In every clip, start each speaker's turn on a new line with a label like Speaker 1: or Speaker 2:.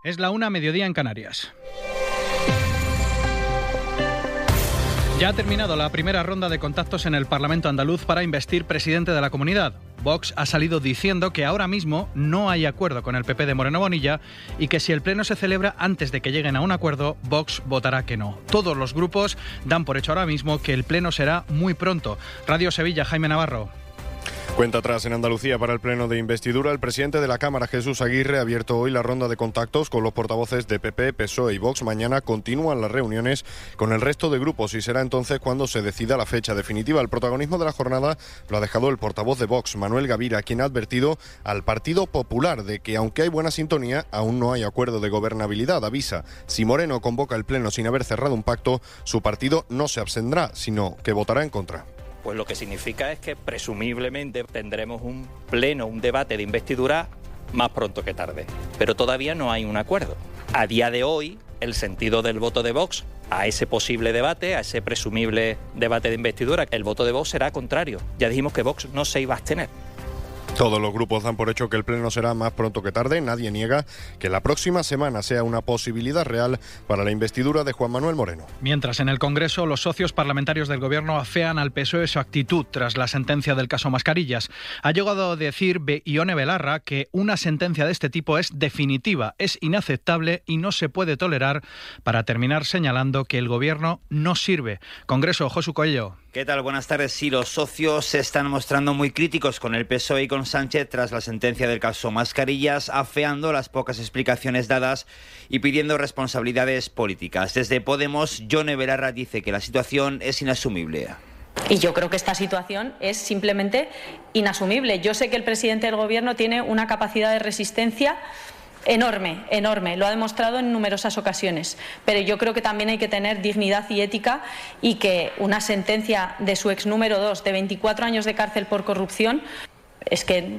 Speaker 1: Es la 1:00 en Canarias. Ya ha terminado la primera ronda de contactos en el Parlamento andaluz para investir presidente de la comunidad. Vox ha salido diciendo que ahora mismo no hay acuerdo con el PP de Moreno Bonilla y que si el pleno se celebra antes de que lleguen a un acuerdo, Vox votará que no. Todos los grupos dan por hecho ahora mismo que el pleno será muy pronto. Radio Sevilla, Jaime Navarro.
Speaker 2: Cuenta atrás en Andalucía para el pleno de investidura. El presidente de la Cámara, Jesús Aguirre, ha abierto hoy la ronda de contactos con los portavoces de PP, PSOE y Vox. Mañana continúan las reuniones con el resto de grupos y será entonces cuando se decida la fecha definitiva. El protagonismo de la jornada lo ha dejado el portavoz de Vox, Manuel Gavira, quien ha advertido al Partido Popular de que, aunque hay buena sintonía, aún no hay acuerdo de gobernabilidad. Avisa, si Moreno convoca el pleno sin haber cerrado un pacto, su partido no se abstendrá, sino que votará en contra.
Speaker 3: Pues lo que significa es que presumiblemente tendremos un pleno, un debate de investidura más pronto que tarde. Pero todavía no hay un acuerdo. A día de hoy, el sentido del voto de Vox a ese posible debate, a ese presumible debate de investidura, el voto de Vox será contrario. Ya dijimos que Vox no se iba a abstener.
Speaker 2: Todos los grupos dan por hecho que el pleno será más pronto que tarde. Nadie niega que la próxima semana sea una posibilidad real para la investidura de Juan Manuel Moreno.
Speaker 1: Mientras en el Congreso los socios parlamentarios del Gobierno afean al PSOE su actitud tras la sentencia del caso Mascarillas. Ha llegado a decir Ione Belarra que una sentencia de este tipo es definitiva, es inaceptable y no se puede tolerar, para terminar señalando que el Gobierno no sirve. Congreso, Josu Coello.
Speaker 4: ¿Qué tal? Buenas tardes. Sí, los socios se están mostrando muy críticos con el PSOE y con Sánchez tras la sentencia del caso Mascarillas, afeando las pocas explicaciones dadas y pidiendo responsabilidades políticas. Desde Podemos, Ione Belarra dice que la situación es inasumible.
Speaker 5: Y yo creo que esta situación es simplemente inasumible. Yo sé que el presidente del Gobierno tiene una capacidad de resistencia enorme, lo ha demostrado en numerosas ocasiones, pero yo creo que también hay que tener dignidad y ética, y que una sentencia de su ex número 2 de 24 años de cárcel por corrupción, es que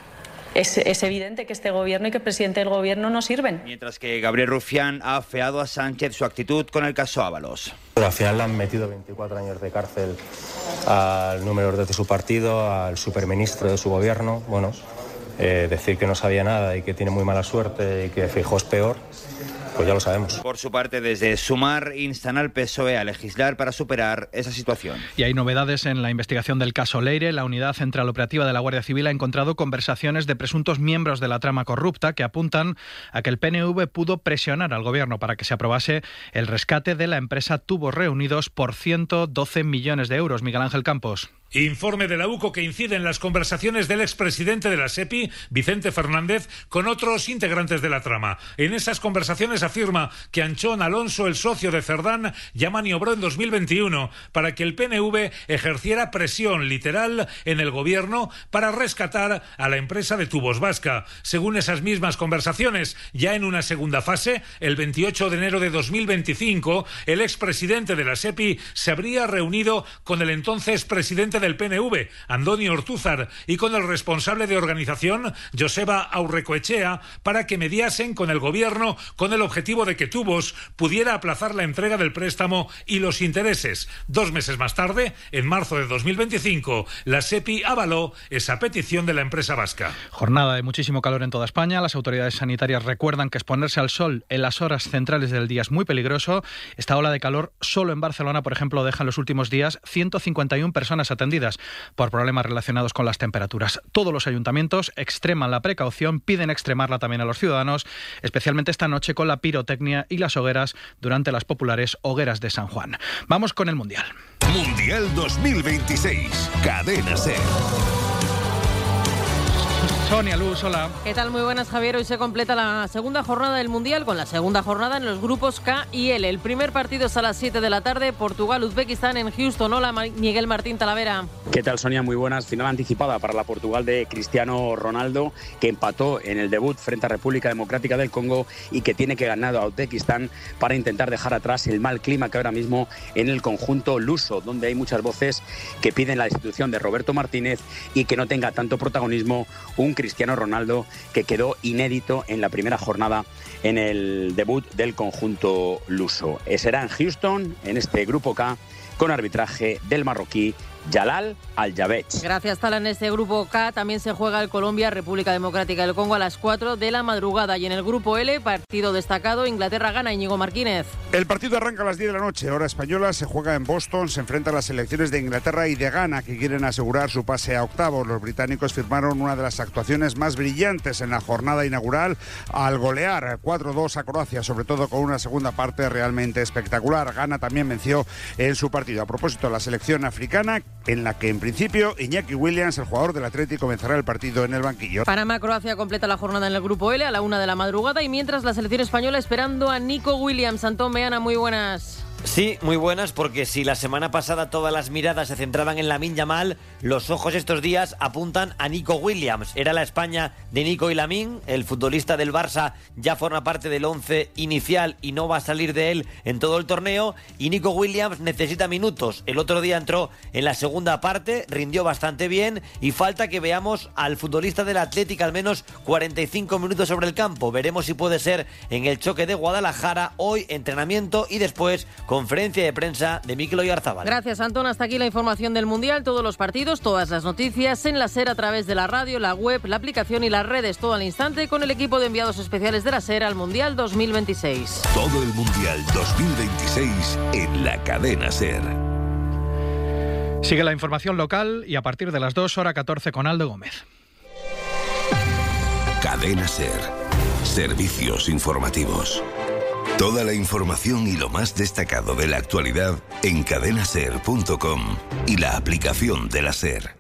Speaker 5: es evidente que este Gobierno y que el presidente del Gobierno no sirven.
Speaker 4: Mientras que Gabriel Rufián ha afeado a Sánchez su actitud con el caso Ábalos.
Speaker 6: Al final le han metido 24 años de cárcel al número 2 de su partido, al superministro de su gobierno. Bueno, decir que no sabía nada y que tiene muy mala suerte y que Feijóo es peor, pues ya lo sabemos.
Speaker 4: Por su parte, desde Sumar instan al PSOE a legislar para superar esa situación.
Speaker 1: Y hay novedades en la investigación del caso Leire. La Unidad Central Operativa de la Guardia Civil ha encontrado conversaciones de presuntos miembros de la trama corrupta que apuntan a que el PNV pudo presionar al Gobierno para que se aprobase el rescate de la empresa Tubos Reunidos por 112 millones de euros. Miguel Ángel Campos.
Speaker 7: Informe de la UCO que incide en las conversaciones del expresidente de la SEPI, Vicente Fernández, con otros integrantes de la trama. En esas conversaciones afirma que Anchón Alonso, el socio de Cerdán, ya maniobró en 2021 para que el PNV ejerciera presión literal en el Gobierno para rescatar a la empresa de Tubos Vasca. Según esas mismas conversaciones, ya en una segunda fase, el 28 de enero de 2025, el expresidente de la SEPI se habría reunido con el entonces presidente del PNV, Andoni Ortúzar, y con el responsable de organización, Joseba Aurrecoechea, para que mediasen con el Gobierno con el objetivo de que Tubos pudiera aplazar la entrega del préstamo y los intereses. 2 meses más tarde, en marzo de 2025, la SEPI avaló esa petición de la empresa vasca.
Speaker 1: Jornada de muchísimo calor en toda España. Las autoridades sanitarias recuerdan que exponerse al sol en las horas centrales del día es muy peligroso. Esta ola de calor solo en Barcelona, por ejemplo, deja en los últimos días 151 personas atendidas por problemas relacionados con las temperaturas. Todos los ayuntamientos extreman la precaución, piden extremarla también a los ciudadanos, especialmente esta noche con la pirotecnia y las hogueras durante las populares hogueras de San Juan. Vamos con el Mundial.
Speaker 8: Mundial 2026, Cadena SER.
Speaker 1: Sonia Luz, hola.
Speaker 9: ¿Qué tal? Muy buenas, Javier. Hoy se completa la segunda jornada del Mundial con la segunda jornada en los grupos K y L. El primer partido es a las 7 de la tarde, Portugal-Uzbekistán en Houston. Hola, Miguel Martín Talavera.
Speaker 10: ¿Qué tal, Sonia? Muy buenas. Final anticipada para la Portugal de Cristiano Ronaldo, que empató en el debut frente a República Democrática del Congo y que tiene que ganar a Uzbekistán para intentar dejar atrás el mal clima que ahora mismo en el conjunto luso, donde hay muchas voces que piden la destitución de Roberto Martínez y que no tenga tanto protagonismo un Cristiano Ronaldo que quedó inédito en la primera jornada en el debut del conjunto luso. Será en Houston, en este grupo K, con arbitraje del marroquí Jalal Al-Jabech.
Speaker 9: Gracias, Tala. En este grupo K también se juega el Colombia-República Democrática del Congo a las 4 de la madrugada. Y en el grupo L, partido destacado, Inglaterra gana. Íñigo Martínez.
Speaker 11: El partido arranca a las 10 de la noche, hora española, se juega en Boston, se enfrenta a las selecciones de Inglaterra y de Ghana, que quieren asegurar su pase a octavos. Los británicos firmaron una de las actuaciones más brillantes en la jornada inaugural al golear 4-2 a Croacia, sobre todo con una segunda parte realmente espectacular. Ghana también venció en su partido. A propósito, la selección africana, en la que en principio Iñaki Williams, el jugador del Atlético, comenzará el partido en el banquillo.
Speaker 9: Panamá-Croacia completa la jornada en el grupo L a la 1 de la madrugada, y mientras la selección española esperando a Nico Williams. Antón Meana, muy buenas.
Speaker 12: Sí, muy buenas, porque si la semana pasada todas las miradas se centraban en Lamine Yamal, los ojos estos días apuntan a Nico Williams. Era la España de Nico y Lamine, el futbolista del Barça ya forma parte del 11 inicial y no va a salir de él en todo el torneo, y Nico Williams necesita minutos. El otro día entró en la segunda parte, rindió bastante bien, y falta que veamos al futbolista del Atlético al menos 45 minutos sobre el campo. Veremos si puede ser en el choque de Guadalajara. Hoy entrenamiento y después conferencia de prensa de Mikel Oyarzabal.
Speaker 9: Gracias, Antón. Hasta aquí la información del Mundial. Todos los partidos, todas las noticias en la SER a través de la radio, la web, la aplicación y las redes, todo al instante, con el equipo de enviados especiales de la SER al Mundial 2026.
Speaker 8: Todo el Mundial 2026 en la cadena SER.
Speaker 1: Sigue la información local y a partir de las 2, hora 14, con Aldo Gómez.
Speaker 8: Cadena SER. Servicios informativos. Toda la información y lo más destacado de la actualidad en cadenaser.com y la aplicación de la SER.